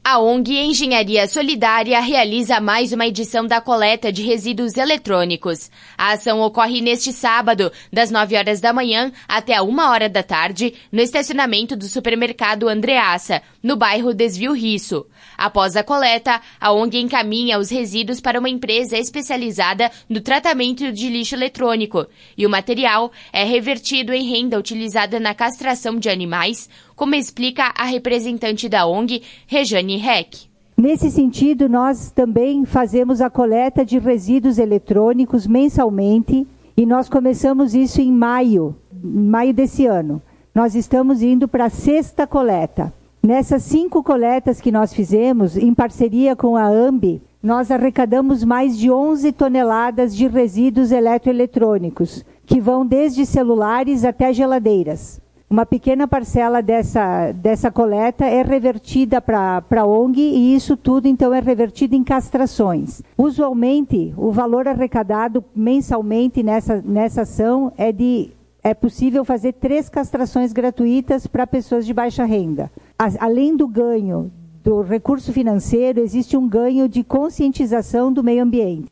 A ONG Engenharia Solidária realiza mais uma edição da coleta de resíduos eletrônicos. A ação ocorre neste sábado, das 9 horas da manhã até a 1 hora da tarde, no estacionamento do supermercado Andreassa, no bairro Desvio Risso. Após a coleta, a ONG encaminha os resíduos para uma empresa especializada no tratamento de lixo eletrônico, e o material é revertido em renda utilizada na castração de animais, como explica a representante da ONG, Rejane Heck. Nesse sentido, nós também fazemos a coleta de resíduos eletrônicos mensalmente e nós começamos isso em maio desse ano. Nós estamos indo para a 6ª coleta. Nessas 5 coletas que nós fizemos, em parceria com a AMB, nós arrecadamos mais de 11 toneladas de resíduos eletroeletrônicos, que vão desde celulares até geladeiras. Uma pequena parcela dessa coleta é revertida para a ONG e isso tudo, então, é revertido em castrações. Usualmente, o valor arrecadado mensalmente nessa ação é possível fazer 3 castrações gratuitas para pessoas de baixa renda. Além do ganho do recurso financeiro, existe um ganho de conscientização do meio ambiente.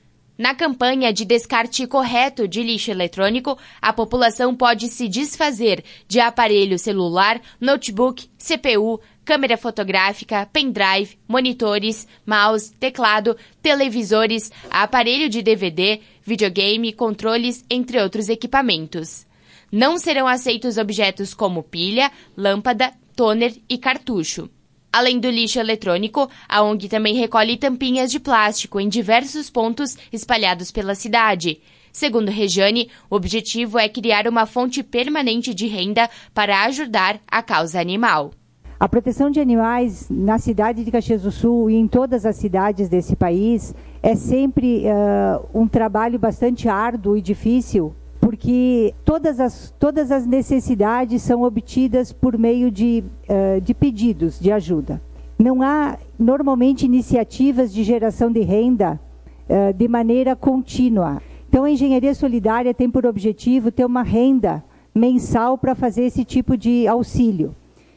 Na campanha de descarte correto de lixo eletrônico, a população pode se desfazer de aparelho celular, notebook, CPU, câmera fotográfica, pendrive, monitores, mouse, teclado, televisores, aparelho de DVD, videogame, controles, entre outros equipamentos. Não serão aceitos objetos como pilha, lâmpada, toner e cartucho. Além do lixo eletrônico, a ONG também recolhe tampinhas de plástico em diversos pontos espalhados pela cidade. Segundo Rejane, o objetivo é criar uma fonte permanente de renda para ajudar a causa animal. A proteção de animais na cidade de Caxias do Sul e em todas as cidades desse país é sempre um trabalho bastante árduo e difícil, porque todas as necessidades são obtidas por meio de pedidos de ajuda. Não há, normalmente, iniciativas de geração de renda de maneira contínua. Então, a Engenharia Solidária tem por objetivo ter uma renda mensal para fazer esse tipo de auxílio.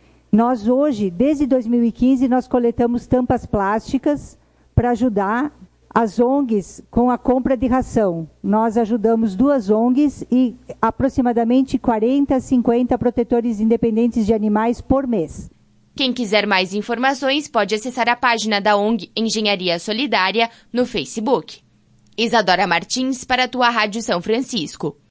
Nós hoje, desde 2015, nós coletamos tampas plásticas para ajudar as ONGs com a compra de ração. Nós ajudamos 2 ONGs e aproximadamente 40 a 50 protetores independentes de animais por mês. Quem quiser mais informações pode acessar a página da ONG Engenharia Solidária no Facebook. Isadora Martins para a tua Rádio São Francisco.